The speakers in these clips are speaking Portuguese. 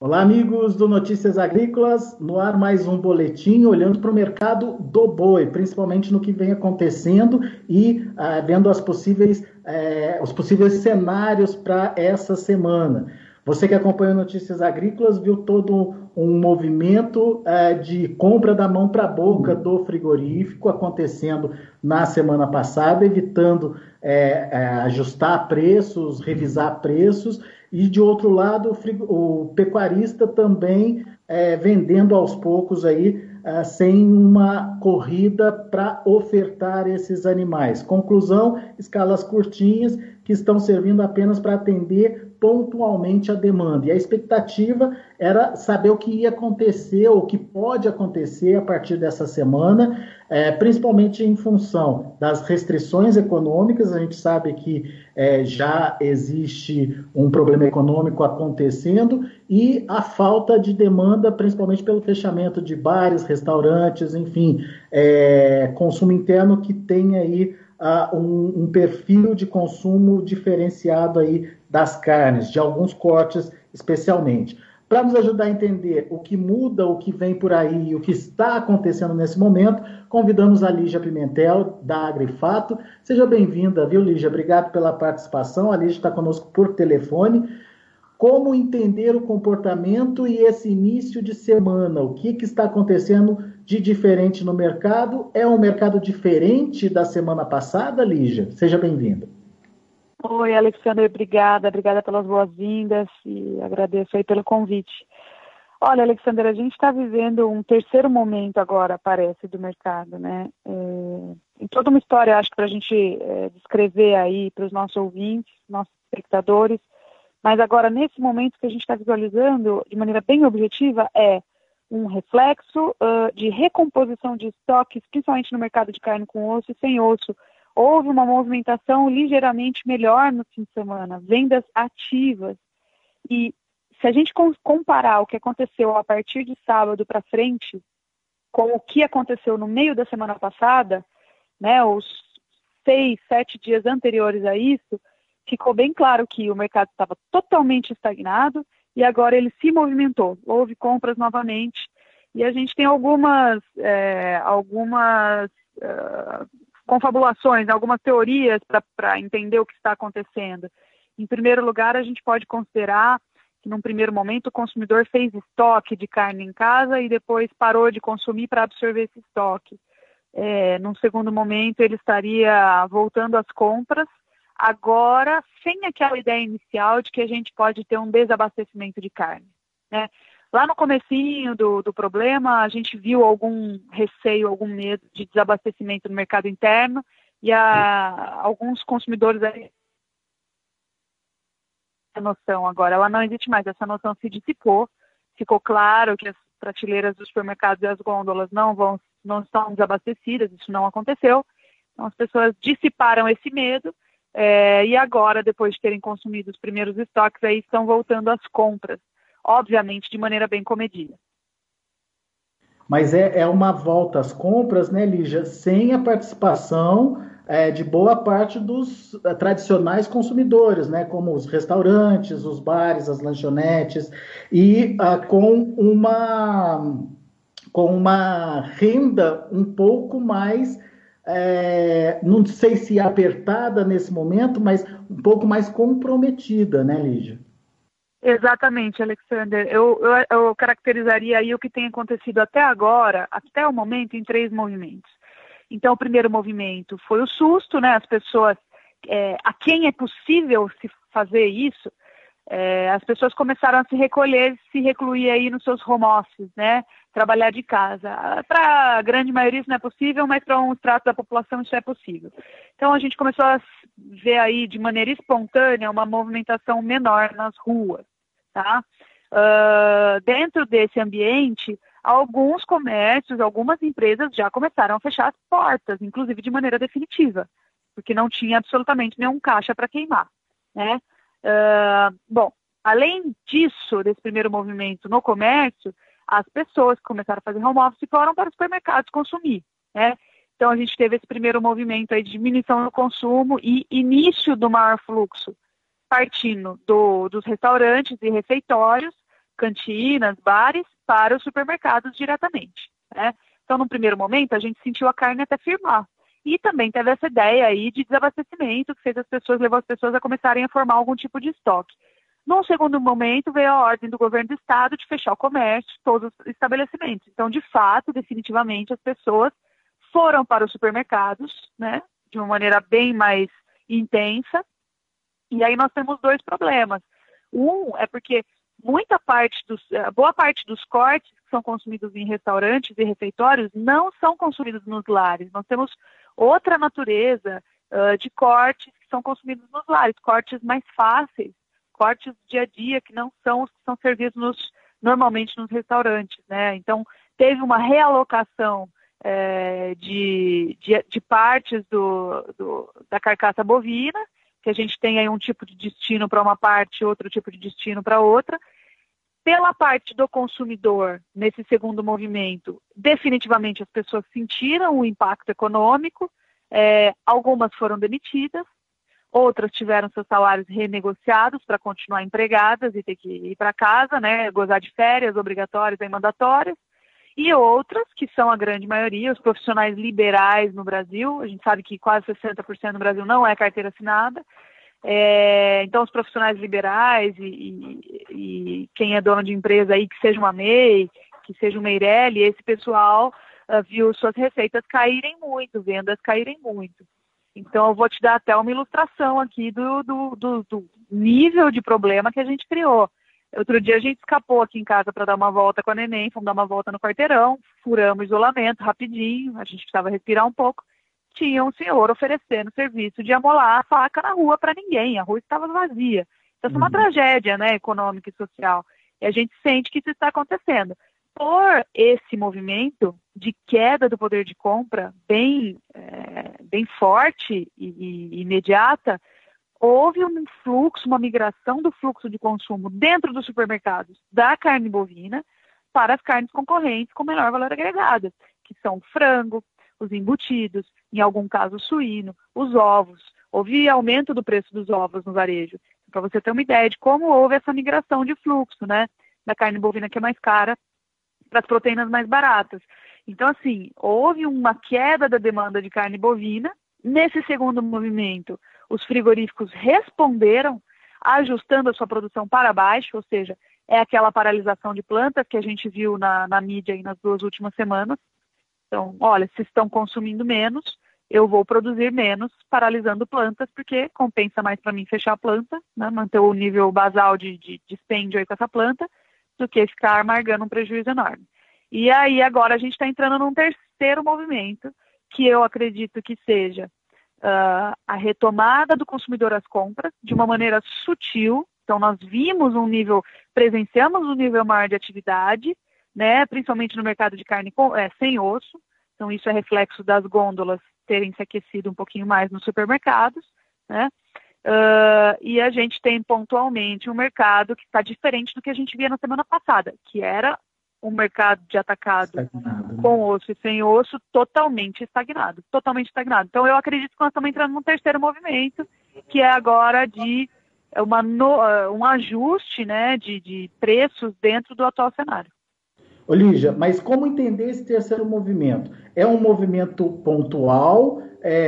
Olá, amigos do Notícias Agrícolas, no ar mais um boletim olhando para o mercado do boi, principalmente no que vem acontecendo e vendo os possíveis cenários para essa semana. Você que acompanha Notícias Agrícolas viu todo um movimento de compra da mão para a boca do frigorífico acontecendo na semana passada, evitando ajustar preços, revisar preços, e de outro lado o pecuarista também vendendo aos poucos aí, sem uma corrida para ofertar esses animais. Conclusão, escalas curtinhas que estão servindo apenas para atender pontualmente a demanda. E a expectativa era saber o que ia acontecer, ou o que pode acontecer a partir dessa semana, principalmente em função das restrições econômicas. A gente sabe que já existe um problema econômico acontecendo e a falta de demanda, principalmente pelo fechamento de bares, restaurantes, enfim, consumo interno que tem aí um perfil de consumo diferenciado aí das carnes, de alguns cortes especialmente. Para nos ajudar a entender o que muda, o que vem por aí e o que está acontecendo nesse momento, convidamos a Lígia Pimentel, da Agrifato. Seja bem-vinda, viu, Lígia? Obrigado pela participação. A Lígia está conosco por telefone. Como entender o comportamento e esse início de semana? O que está acontecendo de diferente no mercado? É um mercado diferente da semana passada, Lígia? Seja bem-vinda. Oi, Alexandre, obrigada pelas boas-vindas e agradeço aí pelo convite. Olha, Alexandre, a gente está vivendo um terceiro momento agora, parece, do mercado, né? Em toda uma história, acho que para a gente descrever aí para os nossos ouvintes, nossos espectadores, mas agora, nesse momento que a gente está visualizando de maneira bem objetiva, é um reflexo de recomposição de estoques, principalmente no mercado de carne com osso e sem osso. Houve uma movimentação ligeiramente melhor no fim de semana, vendas ativas. E se a gente comparar o que aconteceu a partir de sábado para frente com o que aconteceu no meio da semana passada, né, os 6, 7 dias anteriores a isso, ficou bem claro que o mercado estava totalmente estagnado e agora ele se movimentou. Houve compras novamente e a gente tem algumas confabulações, algumas teorias para entender o que está acontecendo. Em primeiro lugar, a gente pode considerar que, num primeiro momento, o consumidor fez estoque de carne em casa e depois parou de consumir para absorver esse estoque. Num segundo momento, ele estaria voltando às compras, agora sem aquela ideia inicial de que a gente pode ter um desabastecimento de carne, né? Lá no comecinho do problema, a gente viu algum receio, algum medo de desabastecimento no mercado interno e alguns consumidores aí, essa noção agora, ela não existe mais, essa noção se dissipou, ficou claro que as prateleiras dos supermercados e as gôndolas não estão desabastecidas, isso não aconteceu, então as pessoas dissiparam esse medo e agora, depois de terem consumido os primeiros estoques, aí estão voltando às compras, obviamente de maneira bem comedida. Mas é uma volta às compras, né, Lígia, sem a participação de boa parte dos tradicionais consumidores, né, como os restaurantes, os bares, as lanchonetes, e com uma renda um pouco mais, não sei se apertada nesse momento, mas um pouco mais comprometida, né, Lígia? Exatamente, Alexander. Eu caracterizaria aí o que tem acontecido até agora, até o momento, em 3 movimentos. Então, o primeiro movimento foi o susto, né? As pessoas, a quem é possível se fazer isso, as pessoas começaram a se recolher, se recluir aí nos seus home offices, né? Trabalhar de casa. Para a grande maioria isso não é possível, mas para um extrato da população isso é possível. Então, a gente começou a ver aí de maneira espontânea uma movimentação menor nas ruas. Tá? Dentro desse ambiente, alguns comércios, algumas empresas já começaram a fechar as portas, inclusive de maneira definitiva, porque não tinha absolutamente nenhum caixa para queimar, né? Bom, além disso, desse primeiro movimento no comércio, as pessoas que começaram a fazer home office foram para os supermercados consumir, né? Então a gente teve esse primeiro movimento aí de diminuição do consumo e início do maior fluxo partindo dos restaurantes e refeitórios cantinas, bares, para os supermercados diretamente, né? Então, no primeiro momento, a gente sentiu a carne até firmar. E também teve essa ideia aí de desabastecimento, que levou as pessoas a começarem a formar algum tipo de estoque. Num segundo momento, veio a ordem do governo do estado de fechar o comércio, todos os estabelecimentos. Então, de fato, definitivamente, as pessoas foram para os supermercados, né, de uma maneira bem mais intensa. E aí nós temos dois problemas. Um é porque boa parte dos cortes que são consumidos em restaurantes e refeitórios não são consumidos nos lares. Nós temos outra natureza de cortes que são consumidos nos lares, cortes mais fáceis, cortes do dia a dia, que não são os que são servidos normalmente nos restaurantes, né? Então, teve uma realocação de partes da carcaça bovina, que a gente tem aí um tipo de destino para uma parte, outro tipo de destino para outra. Pela parte do consumidor, nesse segundo movimento, definitivamente as pessoas sentiram o impacto econômico, algumas foram demitidas, outras tiveram seus salários renegociados para continuar empregadas e ter que ir para casa, né, gozar de férias obrigatórias e mandatórias, e outras, que são a grande maioria, os profissionais liberais no Brasil, a gente sabe que quase 60% no Brasil não é carteira assinada, então os profissionais liberais e quem é dono de empresa aí, que seja uma MEI, que seja uma Meirelli, esse pessoal viu suas receitas caírem muito, vendas caírem muito. Então eu vou te dar até uma ilustração aqui do nível de problema que a gente criou. Outro dia a gente escapou aqui em casa para dar uma volta com a neném, fomos dar uma volta no quarteirão, furamos o isolamento rapidinho, a gente precisava respirar um pouco. Tinha um senhor oferecendo serviço de amolar a faca na rua para ninguém, a rua estava vazia. Então, é uma tragédia, né, econômica e social. E a gente sente que isso está acontecendo. Por esse movimento de queda do poder de compra bem forte e imediata, houve um fluxo, uma migração do fluxo de consumo dentro dos supermercados da carne bovina para as carnes concorrentes com menor valor agregado, que são o frango, os embutidos, em algum caso o suíno, os ovos. Houve aumento do preço dos ovos no varejo. Para você ter uma ideia de como houve essa migração de fluxo, né, da carne bovina, que é mais cara, para as proteínas mais baratas. Então, assim, houve uma queda da demanda de carne bovina. Nesse segundo movimento, os frigoríficos responderam ajustando a sua produção para baixo, ou seja, é aquela paralisação de plantas que a gente viu na mídia aí nas 2 últimas semanas. Então, olha, se estão consumindo menos, eu vou produzir menos, paralisando plantas, porque compensa mais para mim fechar a planta, né, manter o nível basal de dispêndio aí com essa planta, do que ficar amargando um prejuízo enorme. E aí agora a gente está entrando num terceiro movimento, que eu acredito que seja a retomada do consumidor às compras, de uma maneira sutil. Então nós presenciamos um nível maior de atividade, né, principalmente no mercado de carne sem osso. Então isso é reflexo das gôndolas terem se aquecido um pouquinho mais nos supermercados, né? E a gente tem pontualmente um mercado que está diferente do que a gente via na semana passada, que era um mercado de atacado com osso e sem osso totalmente estagnado. Então eu acredito que nós estamos entrando num terceiro movimento, que é agora de um ajuste, né, de preços dentro do atual cenário. Lígia, mas como entender esse terceiro movimento? É um movimento pontual,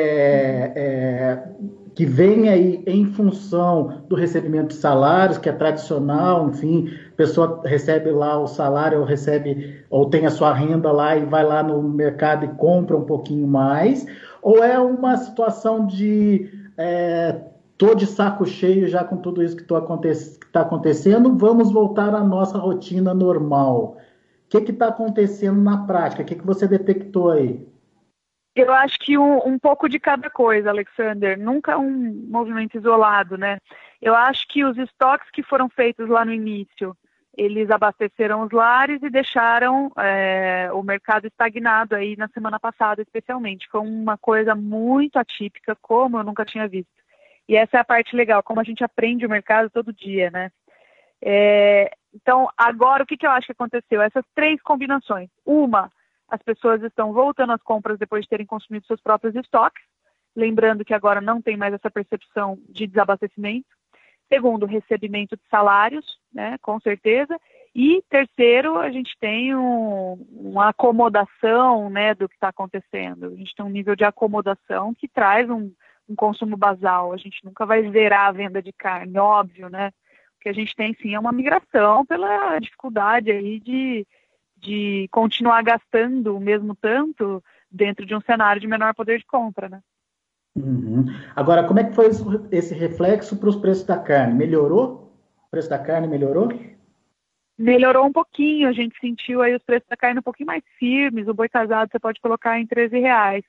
que vem aí em função do recebimento de salários, que é tradicional, enfim, a pessoa recebe lá o salário, ou tem a sua renda lá e vai lá no mercado e compra um pouquinho mais, ou é uma situação de tô de saco cheio já com tudo isso que está acontecendo, vamos voltar à nossa rotina normal. O que está acontecendo na prática? O que você detectou aí? Eu acho que um pouco de cada coisa, Alexander. Nunca um movimento isolado, né? Eu acho que os estoques que foram feitos lá no início, eles abasteceram os lares e deixaram o mercado estagnado aí na semana passada, especialmente. Foi uma coisa muito atípica, como eu nunca tinha visto. E essa é a parte legal, como a gente aprende o mercado todo dia, né? Então, agora, o que eu acho que aconteceu? Essas 3 combinações. Uma, as pessoas estão voltando às compras depois de terem consumido seus próprios estoques, lembrando que agora não tem mais essa percepção de desabastecimento. Segundo, recebimento de salários, né, com certeza. E terceiro, a gente tem uma acomodação, né, do que está acontecendo. A gente tem um nível de acomodação que traz um consumo basal. A gente nunca vai zerar a venda de carne, óbvio, né? O que a gente tem, sim, é uma migração pela dificuldade aí de continuar gastando o mesmo tanto dentro de um cenário de menor poder de compra, né? Uhum. Agora, como é que foi esse reflexo para os preços da carne? Melhorou? O preço da carne melhorou? Melhorou um pouquinho, a gente sentiu aí os preços da carne um pouquinho mais firmes. O boi casado você pode colocar em R$ 13.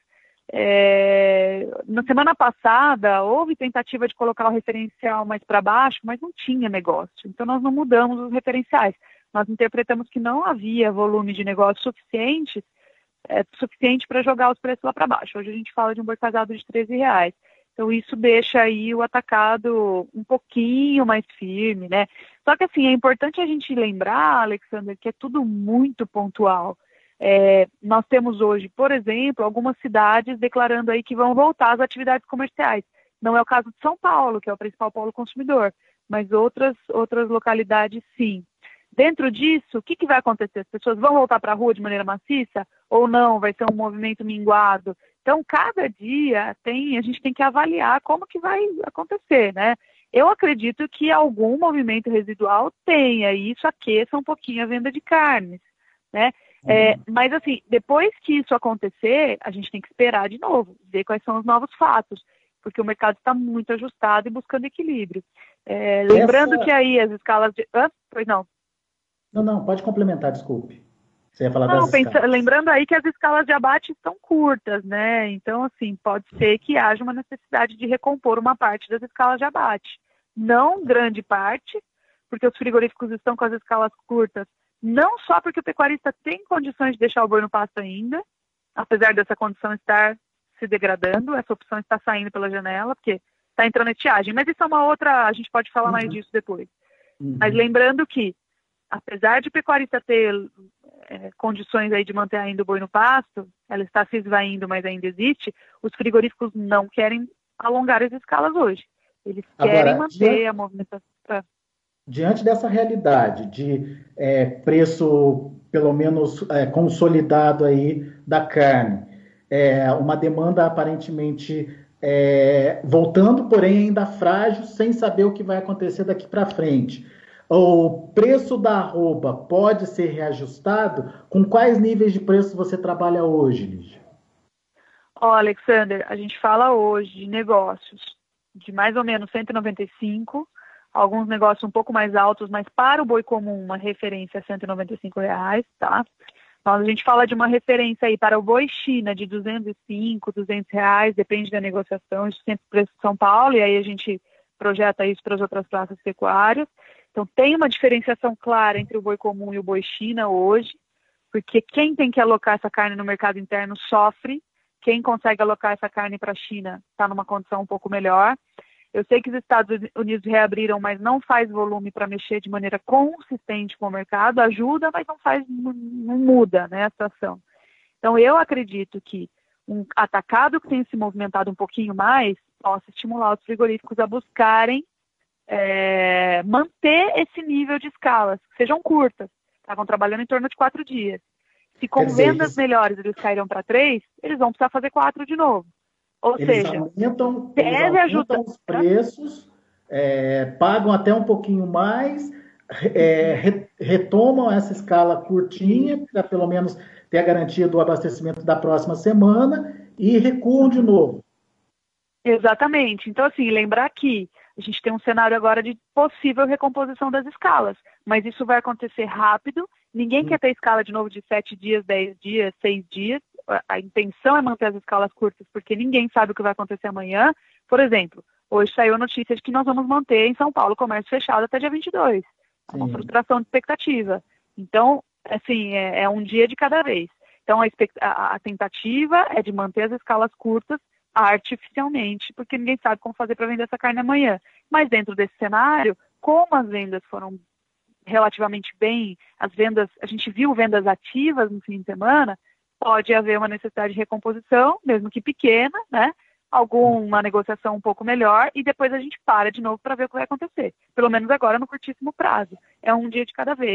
Na semana passada, houve tentativa de colocar o referencial mais para baixo, mas não tinha negócio. Então, nós não mudamos os referenciais. Nós interpretamos que não havia volume de negócio suficiente para jogar os preços lá para baixo. Hoje a gente fala de um boi casado de R$ 13. Então, isso deixa aí o atacado um pouquinho mais firme, né? Só que, assim, é importante a gente lembrar, Alexandre, que é tudo muito pontual. Nós temos hoje, por exemplo, algumas cidades declarando aí que vão voltar às atividades comerciais. Não é o caso de São Paulo, que é o principal polo consumidor, mas outras localidades, sim. Dentro disso, o que vai acontecer? As pessoas vão voltar para a rua de maneira maciça ou não? Vai ser um movimento minguado? Então, cada dia a gente tem que avaliar como que vai acontecer, né? Eu acredito que algum movimento residual tenha, e isso aqueça um pouquinho a venda de carnes, né? Mas, assim, depois que isso acontecer, a gente tem que esperar de novo, ver quais são os novos fatos, porque o mercado está muito ajustado e buscando equilíbrio. Lembrando que aí as escalas de... Pois não. Não, pode complementar, desculpe. Você ia falar Não, das escalas. lembrando aí que as escalas de abate estão curtas, né? Então, assim, pode ser que haja uma necessidade de recompor uma parte das escalas de abate. Não grande parte, porque os frigoríficos estão com as escalas curtas, não só porque o pecuarista tem condições de deixar o boi no pasto ainda, apesar dessa condição estar se degradando, essa opção está saindo pela janela, porque está entrando estiagem. Mas isso é uma outra, a gente pode falar mais disso depois. Mas lembrando que, apesar de o pecuarista ter condições aí de manter ainda o boi no pasto, ela está se esvaindo, mas ainda existe, os frigoríficos não querem alongar as escalas hoje. Eles querem manter a movimentação. Diante dessa realidade de preço, pelo menos, consolidado aí da carne, uma demanda aparentemente voltando, porém ainda frágil, sem saber o que vai acontecer daqui para frente. O preço da arroba pode ser reajustado? Com quais níveis de preço você trabalha hoje, Lígia? Alexander, a gente fala hoje de negócios de mais ou menos 195, alguns negócios um pouco mais altos, mas para o boi comum uma referência é R$ 195, tá? Então, a gente fala de uma referência aí para o boi China de R$ 205, R$ 200, depende da negociação, isso sempre preço de São Paulo, e aí a gente projeta isso para as outras praças pecuárias. Então, tem uma diferenciação clara entre o boi comum e o boi China hoje, porque quem tem que alocar essa carne no mercado interno sofre, quem consegue alocar essa carne para a China está numa condição um pouco melhor. Eu sei que os Estados Unidos reabriram, mas não faz volume para mexer de maneira consistente com o mercado, ajuda, mas não muda, né, a situação. Então, eu acredito que um atacado que tenha se movimentado um pouquinho mais possa estimular os frigoríficos a buscarem manter esse nível de escalas, que sejam curtas, estavam trabalhando em torno de 4 dias. Se com vendas melhores eles caíram para 3, eles vão precisar fazer 4 de novo. Ou seja, eles aumentam os preços, pagam até um pouquinho mais, retomam essa escala curtinha, para pelo menos ter a garantia do abastecimento da próxima semana, e recuam de novo. Exatamente. Então, assim, lembrar que a gente tem um cenário agora de possível recomposição das escalas, mas isso vai acontecer rápido. Ninguém quer ter escala de novo de 7 dias, 10 dias, 6 dias. A intenção é manter as escalas curtas, porque ninguém sabe o que vai acontecer amanhã. Por exemplo, hoje saiu a notícia de que nós vamos manter em São Paulo o comércio fechado até dia 22. É uma frustração de expectativa. Então, assim, é um dia de cada vez. Então, a tentativa é de manter as escalas curtas artificialmente, porque ninguém sabe como fazer para vender essa carne amanhã. Mas dentro desse cenário, como as vendas foram relativamente bem, a gente viu vendas ativas no fim de semana, pode haver uma necessidade de recomposição, mesmo que pequena, né? Alguma negociação um pouco melhor, e depois a gente para de novo para ver o que vai acontecer. Pelo menos agora no curtíssimo prazo. É um dia de cada vez,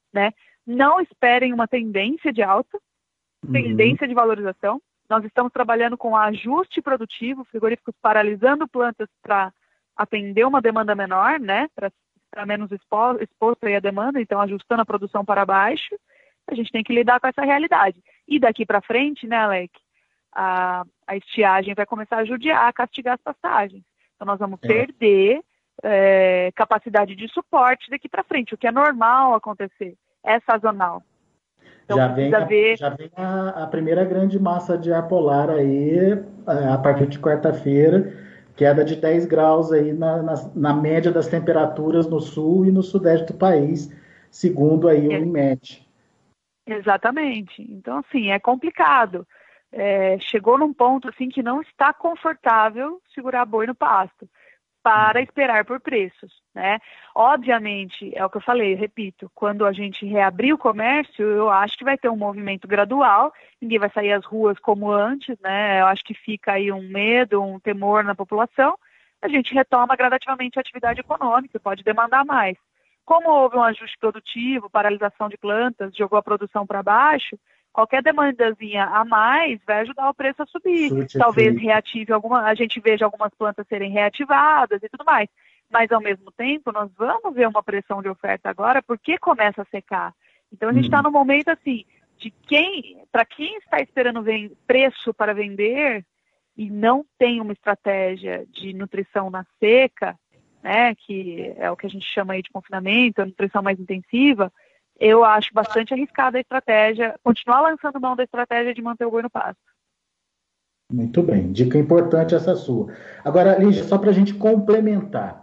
né? Não esperem uma tendência de alta, tendência de valorização. Nós estamos trabalhando com ajuste produtivo, frigoríficos paralisando plantas para atender uma demanda menor, né? Para estar menos exposto aí à demanda, então ajustando a produção para baixo. A gente tem que lidar com essa realidade. E daqui para frente, né, Alec, a estiagem vai começar a judiar, a castigar as passagens. Então nós vamos perder capacidade de suporte daqui para frente, o que é normal acontecer, é sazonal. Então, já vem a primeira grande massa de ar polar aí, a partir de quarta-feira, queda de 10 graus aí na média das temperaturas no sul e no sudeste do país, segundo aí o INMET. Exatamente. Então, assim, é complicado. Chegou num ponto assim que não está confortável segurar boi no pasto para esperar por preços, né? Obviamente, é o que eu falei, repito, quando a gente reabrir o comércio, eu acho que vai ter um movimento gradual, ninguém vai sair às ruas como antes, né? Eu acho que fica aí um medo, um temor na população, a gente retoma gradativamente a atividade econômica, pode demandar mais. Como houve um ajuste produtivo, paralisação de plantas, jogou a produção para baixo, qualquer demandazinha a mais vai ajudar o preço a subir. Talvez reative a gente veja algumas plantas serem reativadas e tudo mais. Mas, ao mesmo tempo, nós vamos ver uma pressão de oferta agora, porque começa a secar. Então, a gente está no momento, assim, de para quem está esperando preço para vender e não tem uma estratégia de nutrição na seca, né, que é o que a gente chama aí de confinamento, a nutrição mais intensiva, eu acho bastante arriscada a estratégia, continuar lançando mão da estratégia de manter o boi no pasto. Muito bem, dica importante essa sua. Agora, Lígia, só para a gente complementar,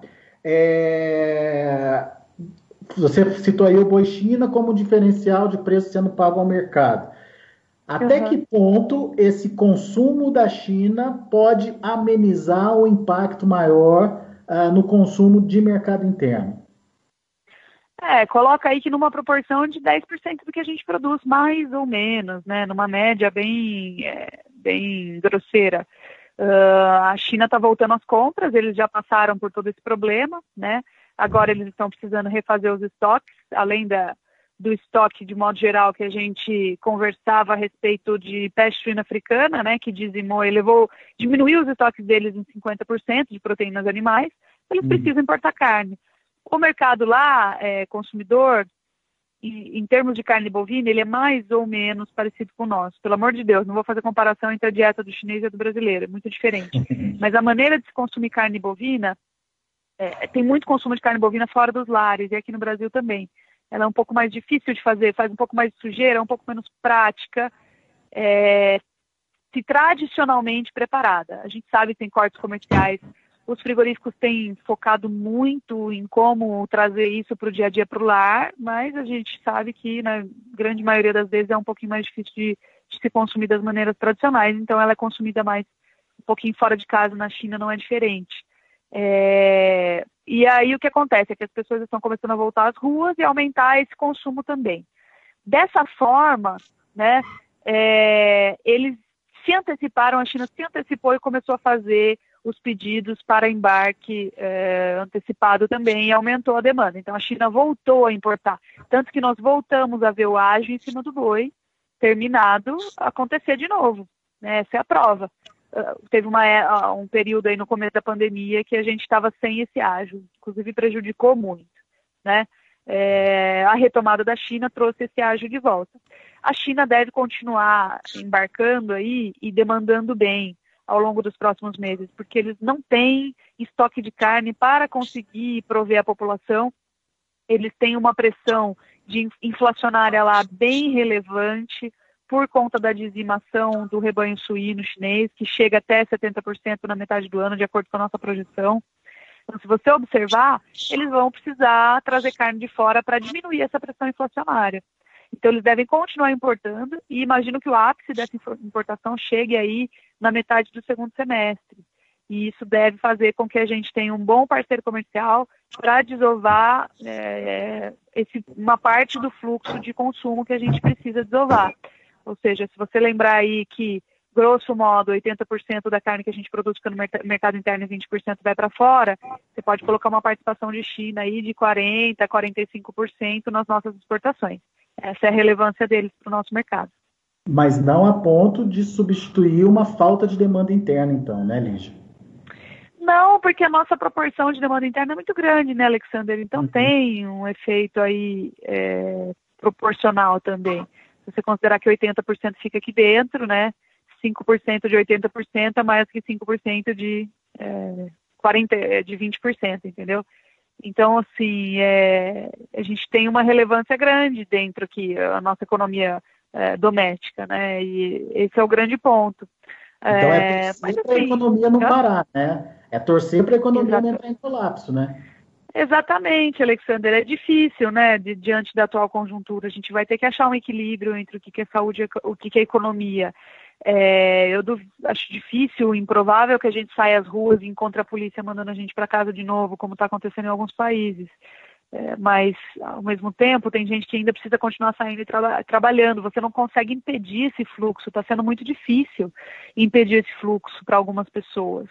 você citou aí o boi China como diferencial de preço sendo pago ao mercado. Até que ponto esse consumo da China pode amenizar o impacto maior no consumo de mercado interno? Coloca aí que numa proporção de 10% do que a gente produz, mais ou menos, né? Numa média bem grosseira. A China está voltando às compras, eles já passaram por todo esse problema, né? Agora eles estão precisando refazer os estoques, além do estoque de modo geral que a gente conversava a respeito de peste suína africana, né? Que diminuiu os estoques deles em 50% de proteínas animais, eles precisam importar carne. O mercado lá, consumidor, em termos de carne bovina, ele é mais ou menos parecido com o nosso. Pelo amor de Deus, não vou fazer comparação entre a dieta do chinês e a do brasileiro, é muito diferente. Mas a maneira de se consumir carne bovina, tem muito consumo de carne bovina fora dos lares, e aqui no Brasil também. Ela é um pouco mais difícil de fazer, faz um pouco mais de sujeira, é um pouco menos prática, se tradicionalmente preparada. A gente sabe que tem cortes comerciais. Os frigoríficos têm focado muito em como trazer isso para o dia a dia para o lar, mas a gente sabe que, na grande maioria das vezes, é um pouquinho mais difícil de se consumir das maneiras tradicionais, então ela é consumida mais um pouquinho fora de casa, na China não é diferente. E aí o que acontece é que as pessoas estão começando a voltar às ruas e aumentar esse consumo também. Dessa forma, né, eles se anteciparam, a China se antecipou e começou a fazer os pedidos para embarque antecipado também e aumentou a demanda. Então, a China voltou a importar. Tanto que nós voltamos a ver o ágio em cima do boi, terminado, acontecer de novo. Né? Essa é a prova. Teve um período aí no começo da pandemia que a gente estava sem esse ágio, inclusive prejudicou muito. Né? A retomada da China trouxe esse ágio de volta. A China deve continuar embarcando aí e demandando bem ao longo dos próximos meses, porque eles não têm estoque de carne para conseguir prover a população. Eles têm uma pressão inflacionária lá bem relevante por conta da dizimação do rebanho suíno chinês, que chega até 70% na metade do ano, de acordo com a nossa projeção. Então, se você observar, eles vão precisar trazer carne de fora para diminuir essa pressão inflacionária. Então, eles devem continuar importando e imagino que o ápice dessa importação chegue aí na metade do segundo semestre. E isso deve fazer com que a gente tenha um bom parceiro comercial para desovar uma parte do fluxo de consumo que a gente precisa desovar. Ou seja, se você lembrar aí que grosso modo, 80% da carne que a gente produz fica no mercado interno e 20% vai para fora, você pode colocar uma participação de China aí de 40%, 45% nas nossas exportações. Essa é a relevância deles para o nosso mercado. Mas não a ponto de substituir uma falta de demanda interna, então, né, Lígia? Não, porque a nossa proporção de demanda interna é muito grande, né, Alexander? Então tem um efeito aí proporcional também. Se você considerar que 80% fica aqui dentro, né, 5% de 80% é mais que 5% de 20%, entendeu? Então, assim, a gente tem uma relevância grande dentro aqui, a nossa economia doméstica, né? E esse é o grande ponto. Então torcer para a economia não parar, né? É torcer para a economia não entrar em colapso, né? Exatamente, Alexander. É difícil, né? Diante da atual conjuntura, a gente vai ter que achar um equilíbrio entre o que é saúde e o que é economia. Eu acho difícil, improvável que a gente saia às ruas e encontre a polícia mandando a gente para casa de novo, como está acontecendo em alguns países. Mas, ao mesmo tempo, tem gente que ainda precisa continuar saindo e trabalhando. Você não consegue impedir esse fluxo. Está sendo muito difícil impedir esse fluxo para algumas pessoas.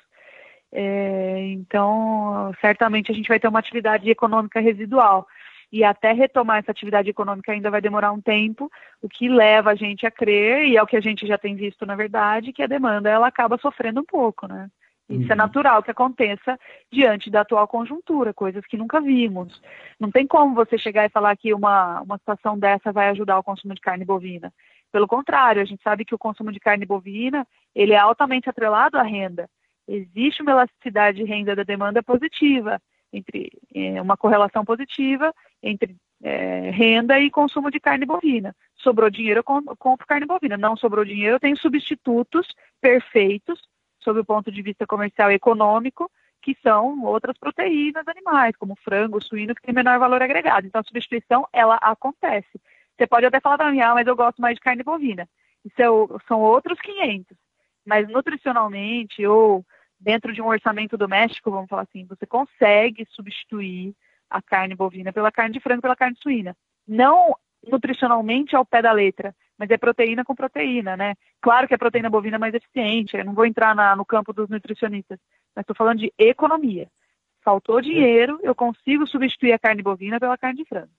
Então, certamente a gente vai ter uma atividade econômica residual. E até retomar essa atividade econômica ainda vai demorar um tempo, o que leva a gente a crer, e é o que a gente já tem visto, na verdade, que a demanda ela acaba sofrendo um pouco, né? Isso é natural que aconteça diante da atual conjuntura, coisas que nunca vimos. Não tem como você chegar e falar que uma situação dessa vai ajudar o consumo de carne bovina. Pelo contrário, a gente sabe que o consumo de carne bovina ele é altamente atrelado à renda. Existe uma elasticidade de renda da demanda positiva, entre uma correlação positiva entre renda e consumo de carne bovina. Sobrou dinheiro, eu compro carne bovina. Não sobrou dinheiro, eu tenho substitutos perfeitos, sob o ponto de vista comercial e econômico, que são outras proteínas animais, como frango, suíno, que tem menor valor agregado. Então, a substituição, ela acontece. Você pode até falar para mim, mas eu gosto mais de carne bovina. Isso são outros 500. Mas, nutricionalmente, ou dentro de um orçamento doméstico, vamos falar assim, você consegue substituir a carne bovina pela carne de frango, pela carne suína. Não nutricionalmente ao pé da letra, mas é proteína com proteína, né? Claro que a proteína bovina é mais eficiente, eu não vou entrar no campo dos nutricionistas, mas estou falando de economia. Faltou dinheiro, eu consigo substituir a carne bovina pela carne de frango.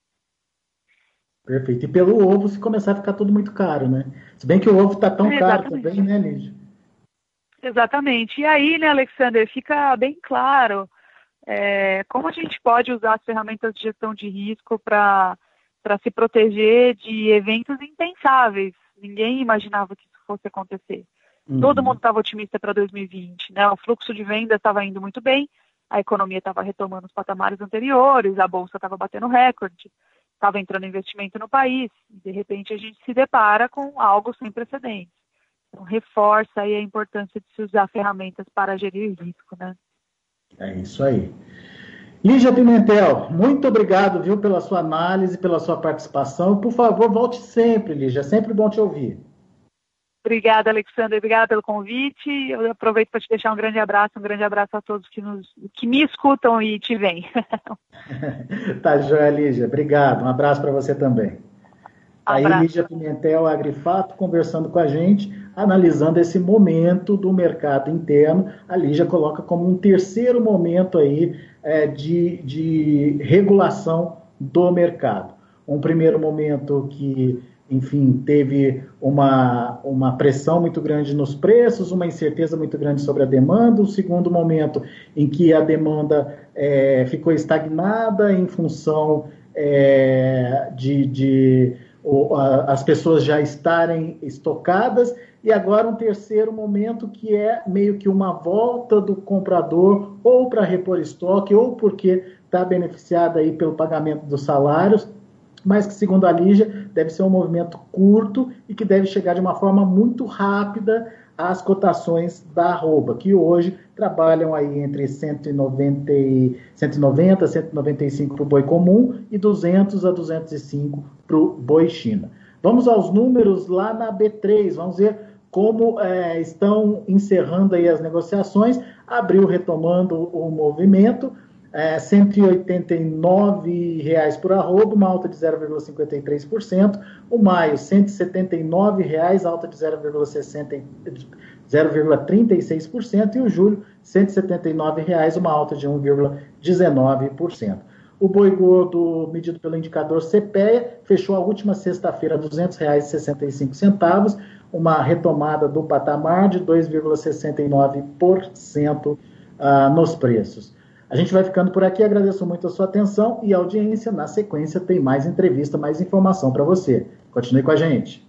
Perfeito. E pelo ovo, se começar a ficar tudo muito caro, né? Se bem que o ovo está tão caro também, né, Lígia? Exatamente. E aí, né, Alexander, fica bem claro como a gente pode usar as ferramentas de gestão de risco para se proteger de eventos impensáveis. Ninguém imaginava que isso fosse acontecer. Todo mundo estava otimista para 2020, né? O fluxo de venda estava indo muito bem, a economia estava retomando os patamares anteriores, a bolsa estava batendo recorde, estava entrando investimento no país, e de repente a gente se depara com algo sem precedentes. Então, reforça aí a importância de se usar ferramentas para gerir risco, né? É isso aí. Lígia Pimentel, muito obrigado, viu, pela sua análise, pela sua participação. Por favor, volte sempre, Lígia. É sempre bom te ouvir. Obrigada, Alexandre. Obrigada pelo convite. Eu aproveito para te deixar um grande abraço a todos que me escutam e te veem. Tá joia, Lígia. Obrigado. Um abraço para você também. Aí, Lígia Pimentel, Agrifato, conversando com a gente, analisando esse momento do mercado interno. A Lígia coloca como um terceiro momento aí de regulação do mercado. Um primeiro momento que, enfim, teve uma pressão muito grande nos preços, uma incerteza muito grande sobre a demanda. Um segundo momento em que a demanda ficou estagnada em função as pessoas já estarem estocadas, e agora um terceiro momento que é meio que uma volta do comprador ou para repor estoque ou porque está beneficiado aí pelo pagamento dos salários, mas que, segundo a Lígia, deve ser um movimento curto e que deve chegar de uma forma muito rápida às cotações da arroba, que hoje trabalham aí entre 190, 195 para o boi comum e 200 a 205 para o boi China. Vamos aos números lá na B3, vamos ver como estão encerrando aí as negociações. Abril retomando o movimento, R$ 189 por arroba, uma alta de 0,53%. O maio, R$ 179, alta de 0,36%. E o julho, R$ 179, uma alta de 1,19%. O boi gordo, medido pelo indicador CPEA, fechou a última sexta-feira a R$ 200,65, uma retomada do patamar de 2,69% nos preços. A gente vai ficando por aqui, agradeço muito a sua atenção e a audiência. Na sequência tem mais entrevista, mais informação para você. Continue com a gente.